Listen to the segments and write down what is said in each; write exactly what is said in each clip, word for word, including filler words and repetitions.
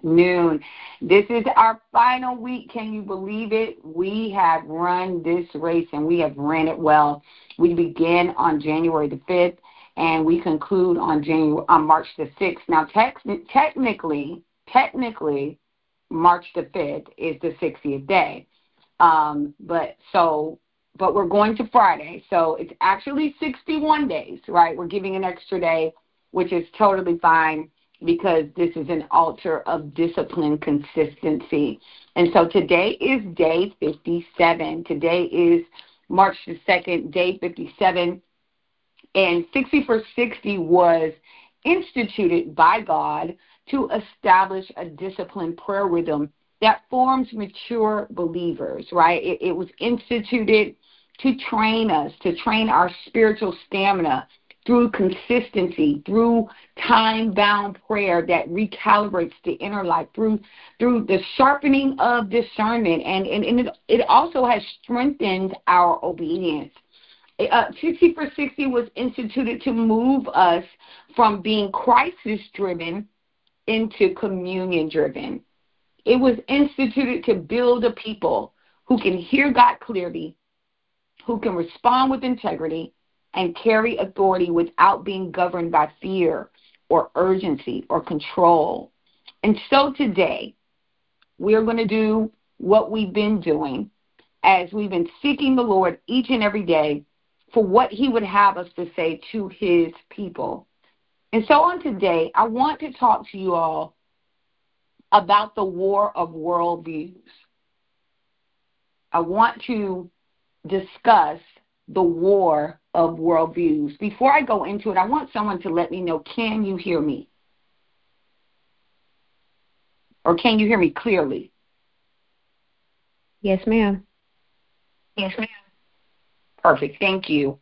Noon. This is our final week. Can you believe it? We have run this race and we have ran it well. We begin on January the fifth and we conclude on January on March the sixth. Now, tec- technically, technically, March the fifth is the sixtieth day. Um, but so, but we're going to Friday, so it's actually sixty-one days, right? We're giving an extra day, which is totally fine, because this is an altar of discipline consistency. And so today is day fifty-seven. Today is March the second, day fifty-seven. And sixty for sixty was instituted by God to establish a disciplined prayer rhythm that forms mature believers, right? It, it was instituted to train us, to train our spiritual stamina through consistency, through time-bound prayer that recalibrates the inner life, through through the sharpening of discernment, and, and, and it, it also has strengthened our obedience. Uh, sixty for sixty was instituted to move us from being crisis-driven into communion-driven. It was instituted to build a people who can hear God clearly, who can respond with integrity, and carry authority without being governed by fear or urgency or control. And so today, we're going to do what we've been doing as we've been seeking the Lord each and every day for what he would have us to say to his people. And so on today, I want to talk to you all about the war of worldviews. I want to discuss the war of worldviews. Before I go into it, I want someone to let me know, can you hear me? Or can you hear me clearly? Yes, ma'am. Yes, ma'am. Perfect. Thank you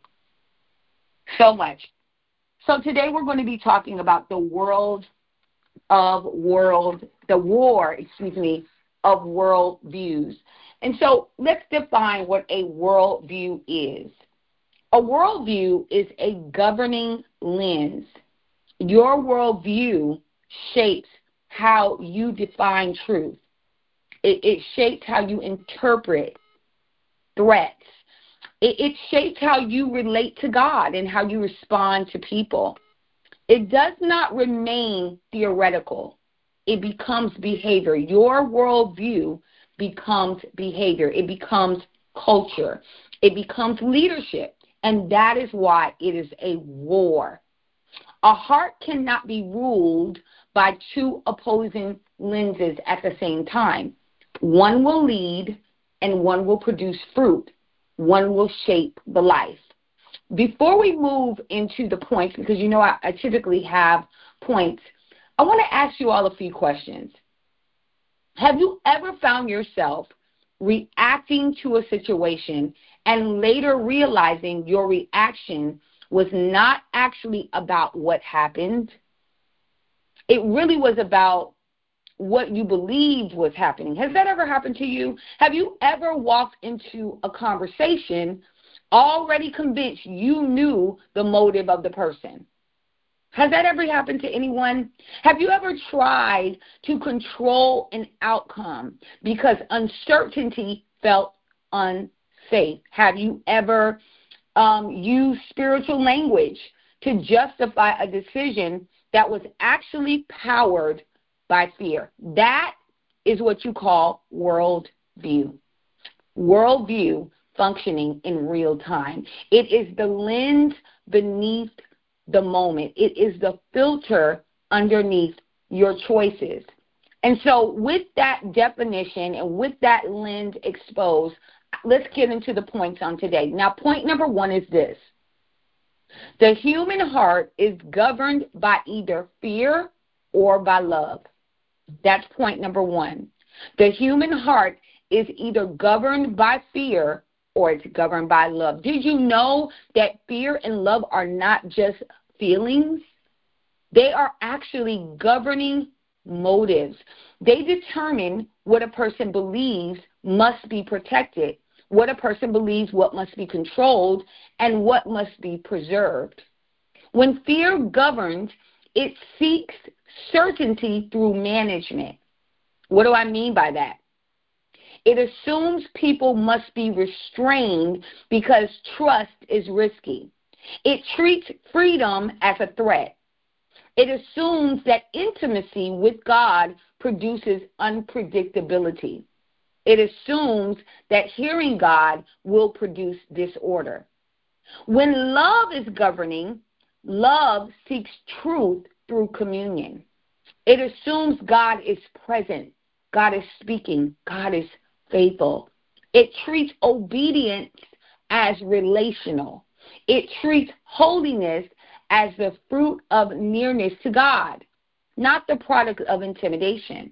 so much. So today we're going to be talking about the world of world, the war, excuse me, of world views. And so let's define what a worldview is. A worldview is a governing lens. Your worldview shapes how you define truth. It, it shapes how you interpret threats. It, it shapes how you relate to God and how you respond to people. It does not remain theoretical. It becomes behavior. Your worldview becomes behavior. It becomes culture. It becomes leadership. And that is why it is a war. A heart cannot be ruled by two opposing lenses at the same time. One will lead and one will produce fruit. One will shape the life. Before we move into the points, because you know I, I typically have points, I want to ask you all a few questions. Have you ever found yourself reacting to a situation and later realizing your reaction was not actually about what happened? It really was about what you believed was happening. Has that ever happened to you? Have you ever walked into a conversation already convinced you knew the motive of the person? Has that ever happened to anyone? Have you ever tried to control an outcome because uncertainty felt unsafe? Have you ever um, used spiritual language to justify a decision that was actually powered by fear? That is what you call worldview. Worldview functioning in real time. It is the lens beneath the moment. It is the filter underneath your choices. And so with that definition and with that lens exposed, let's get into the points on today. Now, point number one is this. The human heart is governed by either fear or by love. That's point number one. The human heart is either governed by fear or it's governed by love. Did you know that fear and love are not just feelings? They are actually governing motives. They determine what a person believes must be protected, what a person believes what must be controlled, and what must be preserved. When fear governs, it seeks certainty through management. What do I mean by that? It assumes people must be restrained because trust is risky. It treats freedom as a threat. It assumes that intimacy with God produces unpredictability. It assumes that hearing God will produce disorder. When love is governing, love seeks truth through communion. It assumes God is present, God is speaking, God is faithful. It treats obedience as relational. It treats holiness as the fruit of nearness to God, not the product of intimidation.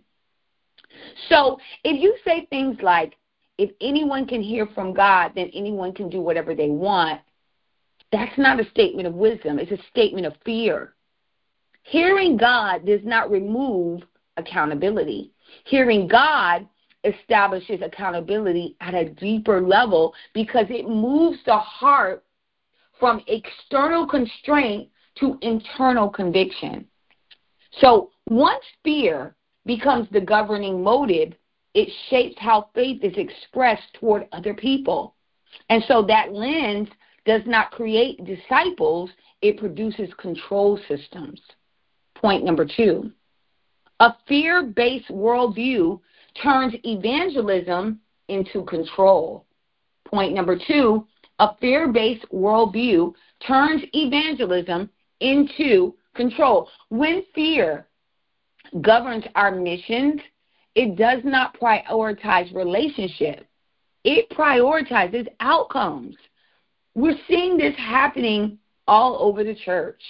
So if you say things like, if anyone can hear from God, then anyone can do whatever they want, that's not a statement of wisdom. It's a statement of fear. Hearing God does not remove accountability. Hearing God establishes accountability at a deeper level because it moves the heart from external constraint to internal conviction. So once fear becomes the governing motive, it shapes how faith is expressed toward other people. And so that lens does not create disciples, it produces control systems. Point number two, a fear-based worldview turns evangelism into control. Point number two, a fear-based worldview turns evangelism into control. When fear governs our missions, it does not prioritize relationship. It prioritizes outcomes. We're seeing this happening all over the church.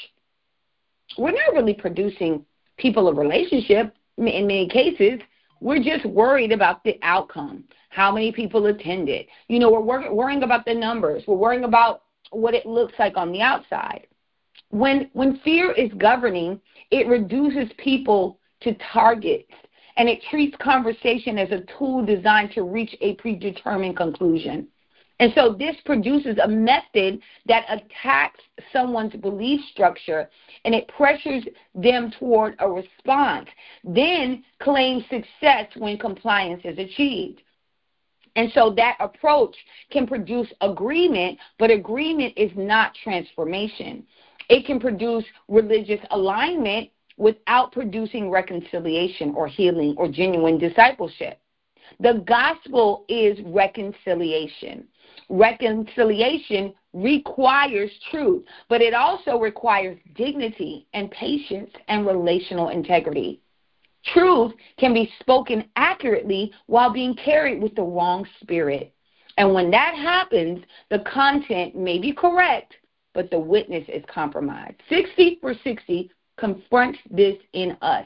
We're not really producing people of relationship in many cases. We're just worried about the outcome, how many people attended. You know, we're worrying, worrying about the numbers. We're worrying about what it looks like on the outside. When when fear is governing, it reduces people to targets, and it treats conversation as a tool designed to reach a predetermined conclusion. And so this produces a method that attacks someone's belief structure, and it pressures them toward a response, then claims success when compliance is achieved. And so that approach can produce agreement, but agreement is not transformation. It can produce religious alignment without producing reconciliation or healing or genuine discipleship. The gospel is reconciliation. Reconciliation requires truth, but it also requires dignity and patience and relational integrity. Truth can be spoken accurately while being carried with the wrong spirit. And when that happens, the content may be correct, but the witness is compromised. sixty for sixty confronts this in us.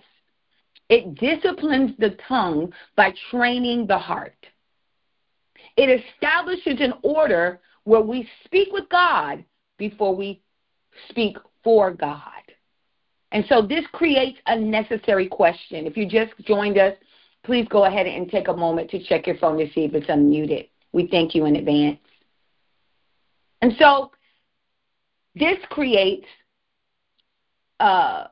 It disciplines the tongue by training the heart. It establishes an order where we speak with God before we speak for God. And so this creates a necessary question. If you just joined us, please go ahead and take a moment to check your phone to see if it's unmuted. We thank you in advance. And so this creates, uh,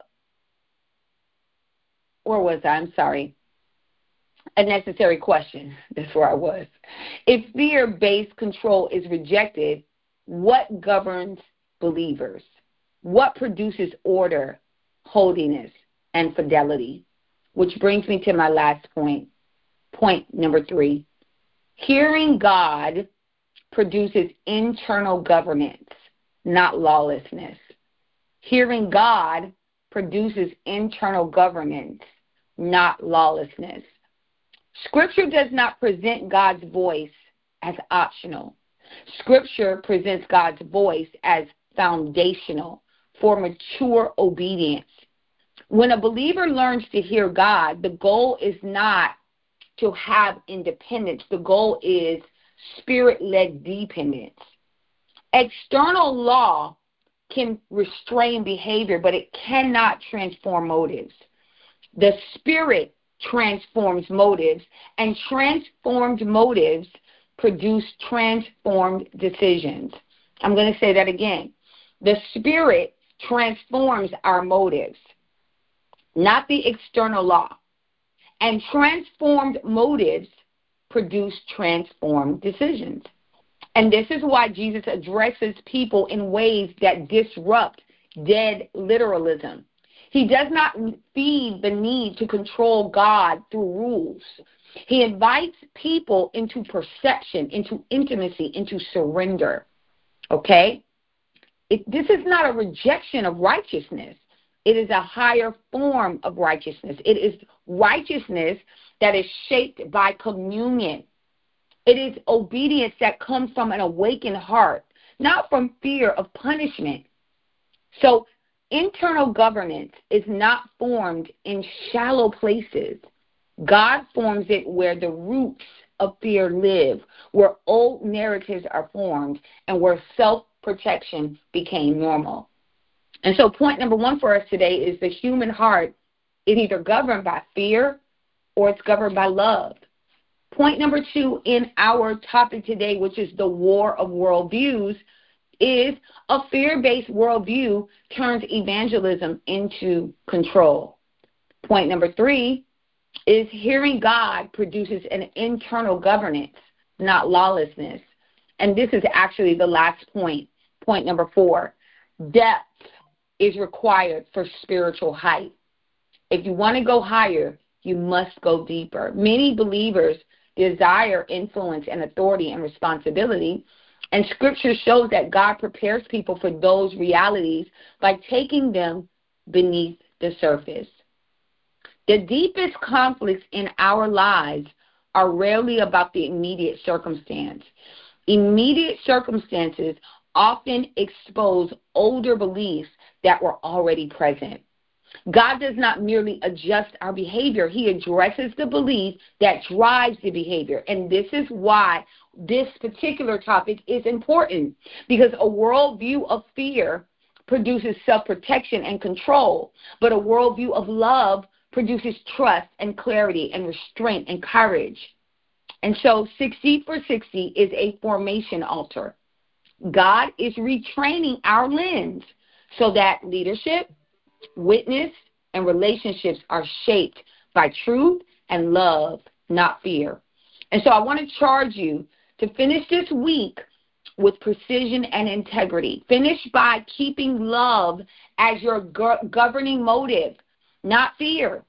where was I? I'm sorry. A necessary question. That's where I was. If fear-based control is rejected, what governs believers? What produces order, holiness, and fidelity? Which brings me to my last point. Point number three. Hearing God produces internal governance, not lawlessness. Hearing God produces internal governance, not lawlessness. Scripture does not present God's voice as optional. Scripture presents God's voice as foundational for mature obedience. When a believer learns to hear God, the goal is not to have independence. The goal is spirit-led dependence. External law can restrain behavior, but it cannot transform motives. The Spirit transforms motives, and transformed motives produce transformed decisions. I'm going to say that again. The Spirit transforms our motives, not the external law. And transformed motives produce transformed decisions. And this is why Jesus addresses people in ways that disrupt dead literalism. He does not feed the need to control God through rules. He invites people into perception, into intimacy, into surrender. Okay? It, this is not a rejection of righteousness. It is a higher form of righteousness. It is righteousness that is shaped by communion. It is obedience that comes from an awakened heart, not from fear of punishment. So internal governance is not formed in shallow places. God forms it where the roots of fear live, where old narratives are formed, and where self-protection became normal. And so point number one for us today is the human heart is either governed by fear or it's governed by love. Point number two in our topic today, which is the war of worldviews, is a fear-based worldview turns evangelism into control. Point number three is hearing God produces an internal governance, not lawlessness. And this is actually the last point, point number four. Depth is required for spiritual height. If you want to go higher, you must go deeper. Many believers desire influence and authority and responsibility, and Scripture shows that God prepares people for those realities by taking them beneath the surface. The deepest conflicts in our lives are rarely about the immediate circumstance. Immediate circumstances often expose older beliefs that were already present. God does not merely adjust our behavior. He addresses the belief that drives the behavior. And this is why this particular topic is important, because a worldview of fear produces self-protection and control, but a worldview of love produces trust and clarity and restraint and courage. And so sixty for sixty is a formation altar. God is retraining our lens so that leadership, witness, and relationships are shaped by truth and love, not fear. And so I want to charge you to finish this week with precision and integrity. Finish by keeping love as your go- governing motive, not fear.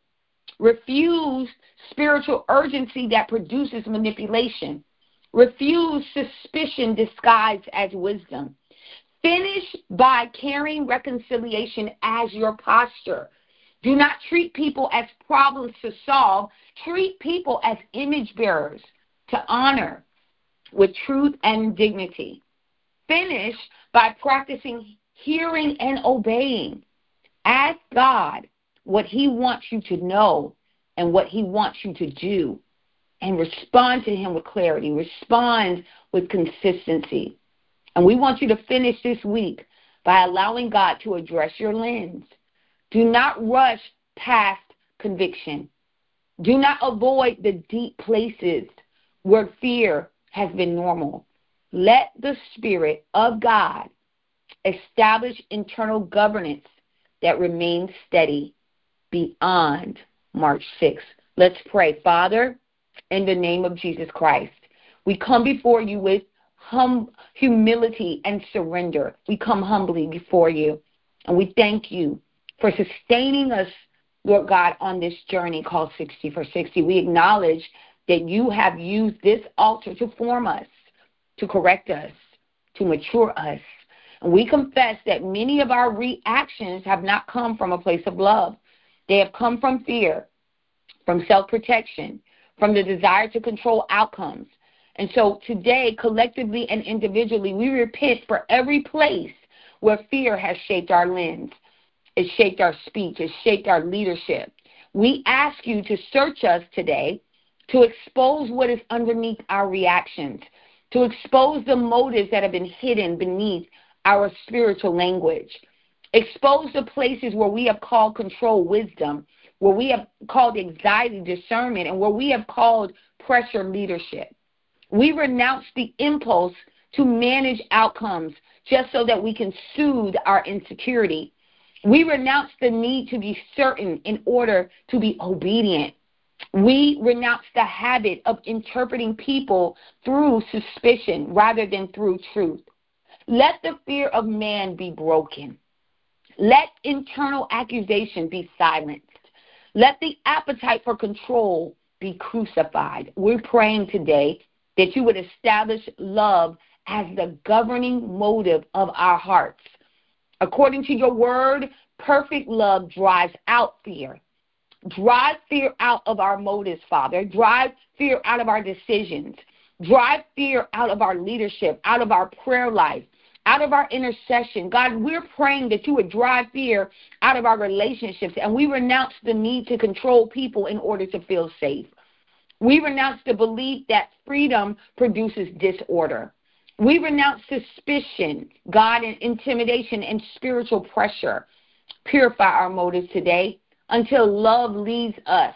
Refuse spiritual urgency that produces manipulation. Refuse suspicion disguised as wisdom. Finish by carrying reconciliation as your posture. Do not treat people as problems to solve. Treat people as image bearers to honor with truth and dignity. Finish by practicing hearing and obeying. Ask God what He wants you to know and what He wants you to do, and respond to Him with clarity. Respond with consistency. And we want you to finish this week by allowing God to address your lens. Do not rush past conviction. Do not avoid the deep places where fear has been normal. Let the Spirit of God establish internal governance that remains steady beyond March sixth. Let's pray. Father, in the name of Jesus Christ, we come before you with hum- humility and surrender. We come humbly before you, and we thank you for sustaining us, Lord God, on this journey called sixty for sixty. We acknowledge that you have used this altar to form us, to correct us, to mature us. And we confess that many of our reactions have not come from a place of love. They have come from fear, from self-protection, from the desire to control outcomes. And so today, collectively and individually, we repent for every place where fear has shaped our lens. It shaped our speech. It shaped our leadership. We ask you to search us today to expose what is underneath our reactions, to expose the motives that have been hidden beneath our spiritual language. Expose the places where we have called control wisdom, where we have called anxiety discernment, and where we have called pressure leadership. We renounce the impulse to manage outcomes just so that we can soothe our insecurity. We renounce the need to be certain in order to be obedient. We renounce the habit of interpreting people through suspicion rather than through truth. Let the fear of man be broken. Let internal accusation be silenced. Let the appetite for control be crucified. We're praying today that you would establish love as the governing motive of our hearts. According to your word, perfect love drives out fear. Drive fear out of our motives, Father. Drive fear out of our decisions. Drive fear out of our leadership, out of our prayer life, out of our intercession. God, we're praying that you would drive fear out of our relationships, and we renounce the need to control people in order to feel safe. We renounce the belief that freedom produces disorder. We renounce suspicion, God, and intimidation and spiritual pressure. Purify our motives today until love leads us.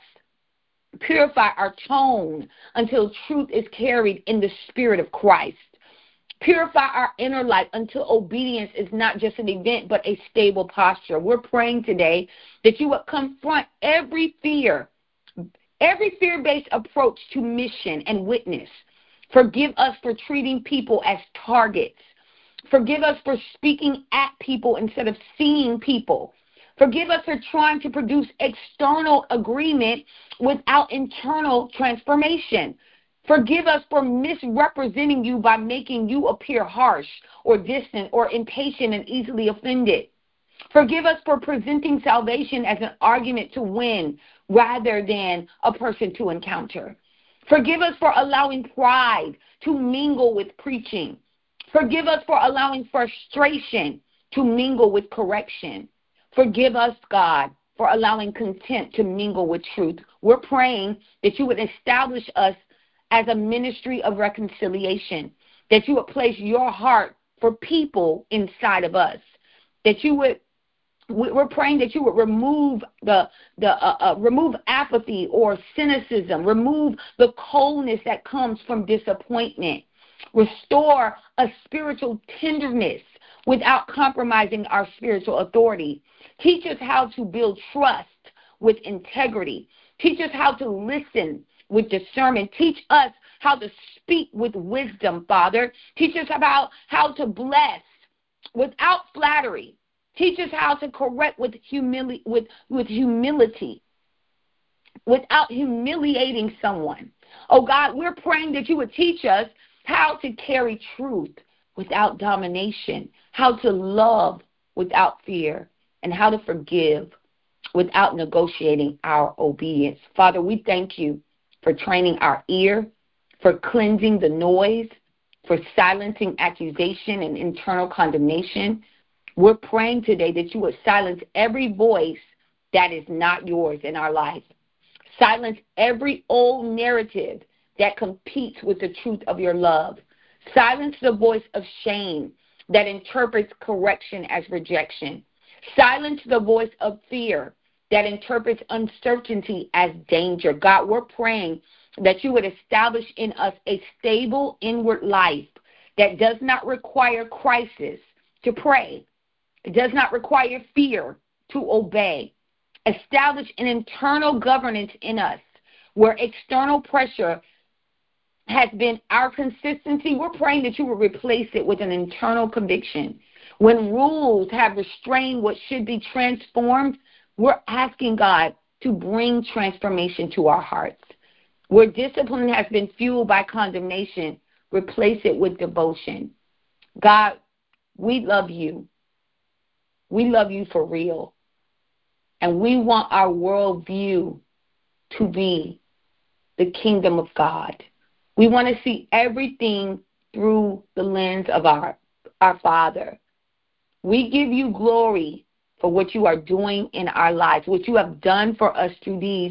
Purify our tone until truth is carried in the spirit of Christ. Purify our inner life until obedience is not just an event but a stable posture. We're praying today that you would confront every fear, every fear-based approach to mission and witness. Forgive us for treating people as targets. Forgive us for speaking at people instead of seeing people. Forgive us for trying to produce external agreement without internal transformation. Forgive us for misrepresenting you by making you appear harsh or distant or impatient and easily offended. Forgive us for presenting salvation as an argument to win rather than a person to encounter. Forgive us for allowing pride to mingle with preaching. Forgive us for allowing frustration to mingle with correction. Forgive us, God, for allowing contempt to mingle with truth. We're praying that you would establish us as a ministry of reconciliation, that you would place your heart for people inside of us, that you would, we're praying that you would remove the, the uh, uh, remove apathy or cynicism, remove the coldness that comes from disappointment, restore a spiritual tenderness without compromising our spiritual authority. Teach us how to build trust with integrity. Teach us how to listen with discernment. Teach us how to speak with wisdom, Father. Teach us about how to bless without flattery. Teach us how to correct with humili- with, with humility, without humiliating someone. Oh, God, we're praying that you would teach us how to carry truth without domination, how to love without fear, and how to forgive without negotiating our obedience. Father, we thank you for training our ear, for cleansing the noise, for silencing accusation and internal condemnation. We're praying today that you would silence every voice that is not yours in our life. Silence every old narrative that competes with the truth of your love. Silence the voice of shame that interprets correction as rejection. Silence the voice of fear that interprets uncertainty as danger. God, we're praying that you would establish in us a stable inward life that does not require crisis to pray. It does not require fear to obey. Establish an internal governance in us where external pressure has been our consistency. We're praying that you will replace it with an internal conviction. When rules have restrained what should be transformed, we're asking God to bring transformation to our hearts. Where discipline has been fueled by condemnation, replace it with devotion. God, we love you. We love you for real. And we want our worldview to be the kingdom of God. We want to see everything through the lens of our, our Father. We give you glory for what you are doing in our lives, what you have done for us through these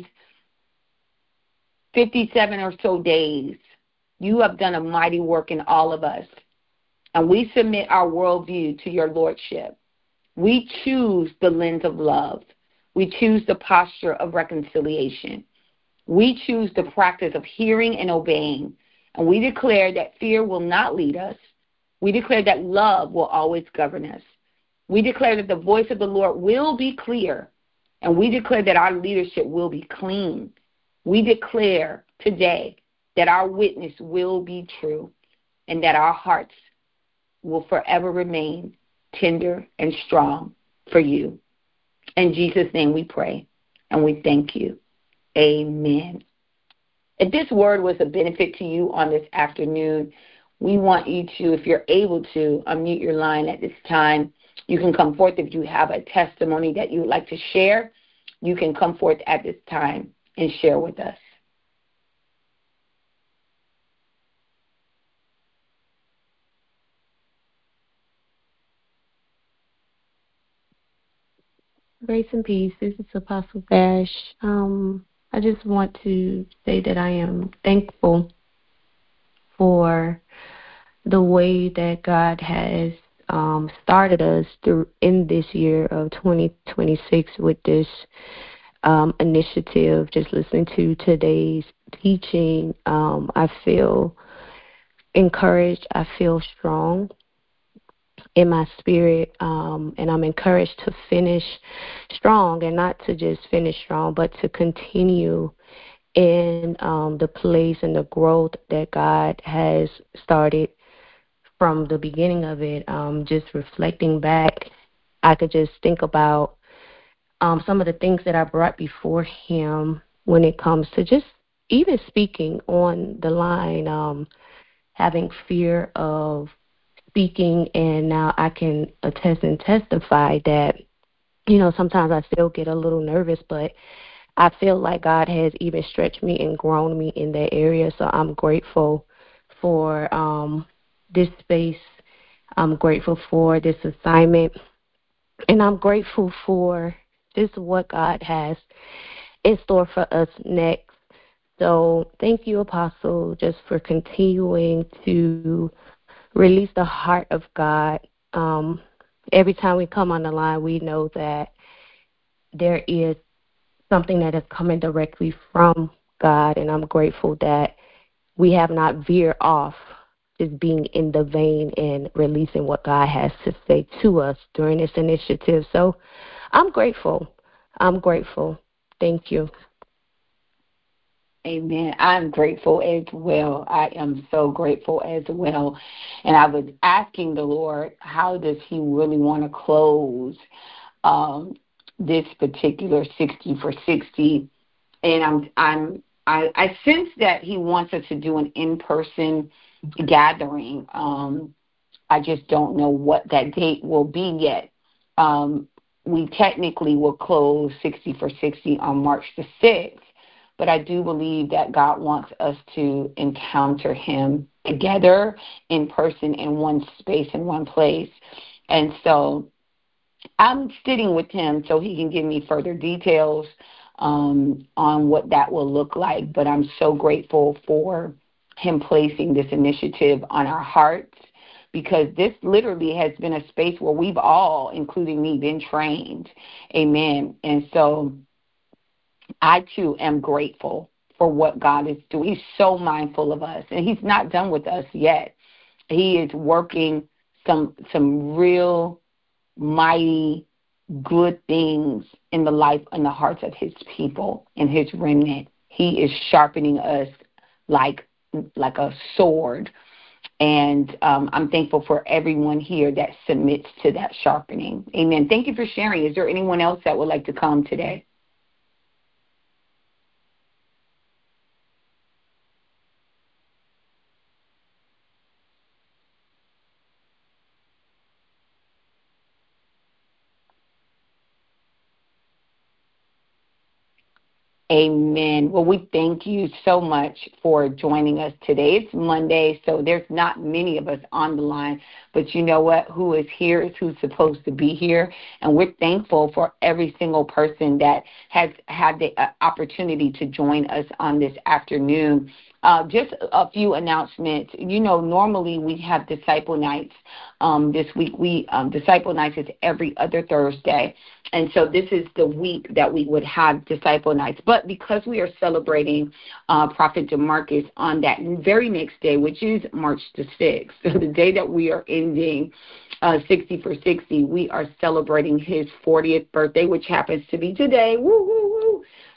fifty-seven or so days. You have done a mighty work in all of us. And we submit our worldview to your lordship. We choose the lens of love. We choose the posture of reconciliation. We choose the practice of hearing and obeying. And we declare that fear will not lead us. We declare that love will always govern us. We declare that the voice of the Lord will be clear. And we declare that our leadership will be clean. We declare today that our witness will be true and that our hearts will forever remain tender and strong for you. In Jesus' name we pray and we thank you. Amen. If this word was a benefit to you on this afternoon, we want you to, if you're able to, unmute your line at this time. You can come forth if you have a testimony that you would like to share. You can come forth at this time and share with us. Grace and peace. This is Apostle Vash. Um, I just want to say that I am thankful for the way that God has um, started us through in this year of twenty twenty-six with this um, initiative. Just listening to today's teaching, um, I feel encouraged. I feel strong in my spirit, um, and I'm encouraged to finish strong, and not to just finish strong, but to continue in um, the place and the growth that God has started from the beginning of it. Um, just reflecting back, I could just think about um, some of the things that I brought before Him when it comes to just even speaking on the line, um, having fear of speaking, and now I can attest and testify that, you know, sometimes I still get a little nervous, but I feel like God has even stretched me and grown me in that area. So I'm grateful for um, this space. I'm grateful for this assignment, and I'm grateful for just what God has in store for us next. So thank you, Apostle, just for continuing to release the heart of God. Um, every time we come on the line, we know that there is something that is coming directly from God, and I'm grateful that we have not veered off just being in the vein and releasing what God has to say to us during this initiative. So I'm grateful. I'm grateful. Thank you. Amen. I'm grateful as well. I am so grateful as well. And I was asking the Lord, how does He really want to close um, this particular sixty for sixty? And I'm, I'm, I, I sense that He wants us to do an in-person gathering. Um, I just don't know what that date will be yet. Um, we technically will close sixty for sixty on March the sixth, but I do believe that God wants us to encounter Him together in person in one space, in one place. And so I'm sitting with Him so He can give me further details um, on what that will look like. But I'm so grateful for Him placing this initiative on our hearts, because this literally has been a space where we've all, including me, been trained. Amen. And so I, too, am grateful for what God is doing. He's so mindful of us, and He's not done with us yet. He is working some some real mighty good things in the life and the hearts of His people and His remnant. He is sharpening us like like a sword. And um, I'm thankful for everyone here that submits to that sharpening. Amen. Thank you for sharing. Is there anyone else that would like to come today? Amen. Well, we thank you so much for joining us today. It's Monday, so there's not many of us on the line, but you know what? Who is here is who's supposed to be here, and we're thankful for every single person that has had the uh, opportunity to join us on this afternoon. Uh, just a few announcements. You know, normally we have Disciple Nights. Um, this week, we um, Disciple Nights is every other Thursday. And so this is the week that we would have Disciple Nights. But because we are celebrating uh, Prophet DeMarcus on that very next day, which is March the sixth, so the day that we are ending uh, sixty for sixty, we are celebrating his fortieth birthday, which happens to be today. Woo, woo, woo.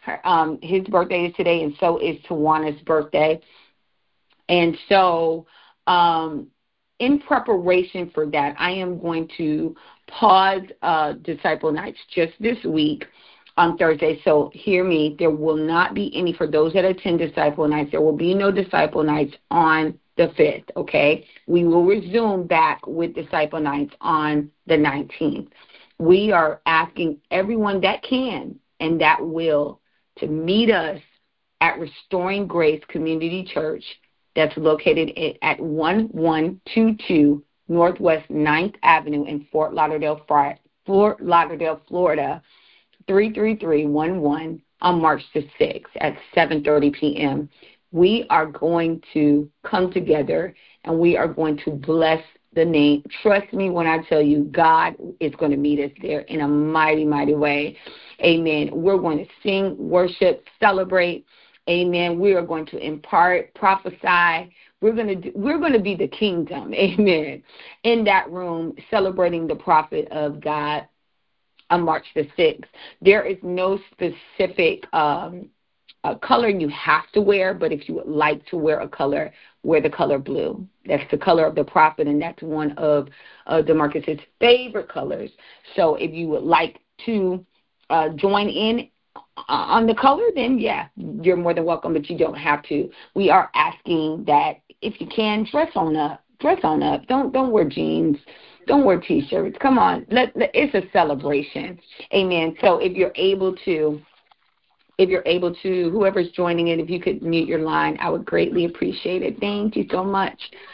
Her, um, his birthday is today, and so is Tawana's birthday. And so um, in preparation for that, I am going to pause uh, Disciple Nights just this week on Thursday. So hear me, there will not be any, for those that attend Disciple Nights, there will be no Disciple Nights on the fifth, okay? We will resume back with Disciple Nights on the nineteenth. We are asking everyone that can and that will to meet us at Restoring Grace Community Church that's located at one one two two Northwest ninth Avenue in Fort Lauderdale, Fort Lauderdale, Florida, three three three one one on March the sixth at seven thirty p.m. We are going to come together and we are going to bless the name. Trust me when I tell you, God is going to meet us there in a mighty, mighty way. Amen. We're going to sing, worship, celebrate. Amen. We are going to impart, prophesy. We're going to do, we're going to be the kingdom. Amen. In that room, celebrating the prophet of God on March the sixth. There is no specific um, uh, color you have to wear, but if you would like to wear a color, wear the color blue. That's the color of the prophet, and that's one of uh, DeMarcus's favorite colors. So if you would like to uh, join in on the color, then yeah, you're more than welcome, but you don't have to. We are asking that if you can, dress on up. Dress on up. Don't don't wear jeans. Don't wear T-shirts. Come on. Let, let, it's a celebration. Amen. So if you're able to, if you're able to, whoever's joining it, if you could mute your line, I would greatly appreciate it. Thank you so much.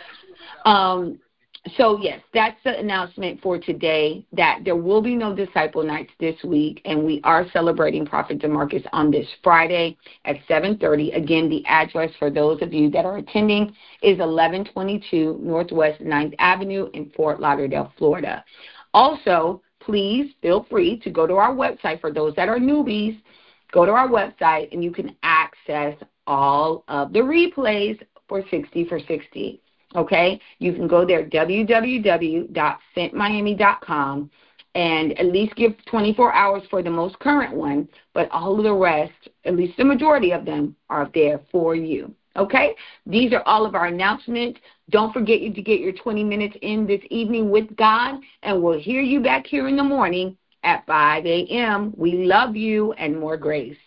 Um, so, yes, that's the announcement for today, that there will be no Disciple Nights this week, and we are celebrating Prophet DeMarcus on this Friday at seven thirty. Again, the address for those of you that are attending is eleven twenty-two Northwest ninth Avenue in Fort Lauderdale, Florida. Also, please feel free to go to our website. For those that are newbies, go to our website, and you can access all of the replays for sixty for sixty. Okay, you can go there, w w w dot sent miami dot com, and at least give twenty-four hours for the most current one, but all of the rest, at least the majority of them, are there for you. Okay, these are all of our announcements. Don't forget you to get your twenty minutes in this evening with God, and we'll hear you back here in the morning at five a.m. We love you, and more grace.